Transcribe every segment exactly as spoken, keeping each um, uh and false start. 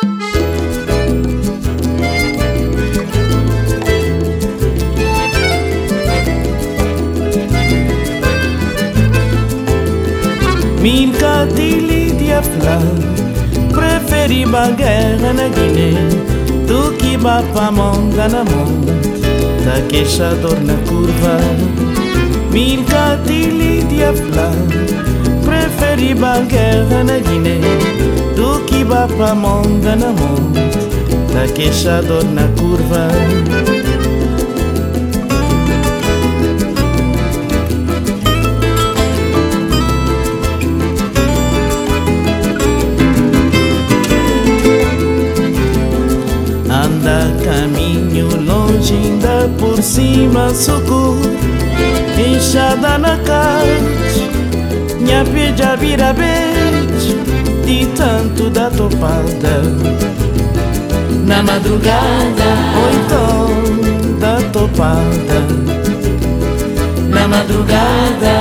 Milka tili dia fla, preferi ba guerra na Guiné do que ba pa monga na mão, da queixa dor na curva. Milka tili dia fla, preferi ba guerra na Guiné do que ba pa monga na mão, da queixa dor na curva. Anda caminho longe, ainda por cima socorro, enxada na caixa, minha peja vira beijo, de tanto da topada. Na madrugada, ou então da topada. Na madrugada,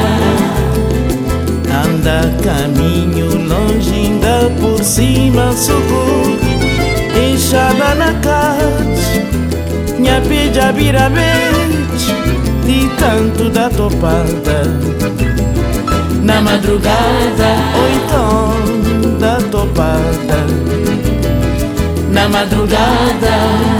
anda caminho longe, ainda por cima socorro, enxada na caixa, minha peja vira beijo, de tanto da topada. Na madrugada, ou então da topada. Na madrugada,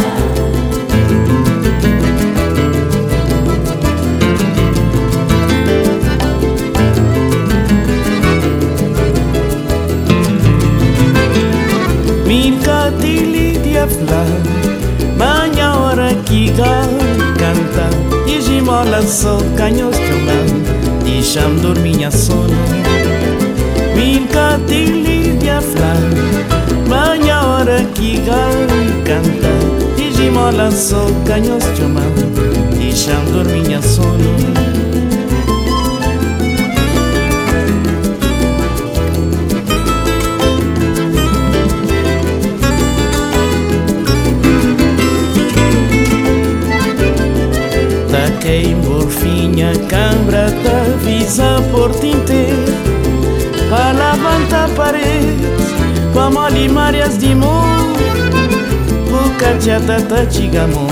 Milka tili dia fla, banha hora que canta, e gimola só canhos chumam, e cham dorminha sono. Milka tili dia fla, banha hora que canta, e gimola só canhos chumam, e cham dorminha sono. Quem borfinha cambra da visa por inteiro, para levantar paredes, para molimárias de mão, o cachata tá chigamon.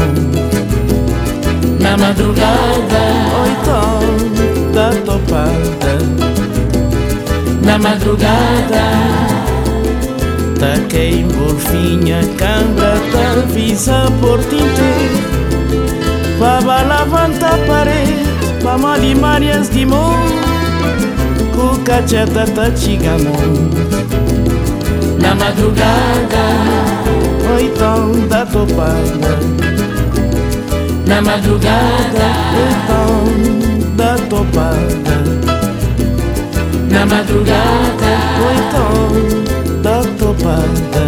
Na madrugada, oitão da topada. Na madrugada, tá quem borfinha cambra da visa por inteiro, para levantar parede, para molimárias de mão, o cacheta tá chigamon. Na madrugada, oitão da topada. Na madrugada, oitão da topada. Na madrugada, oitão da topada.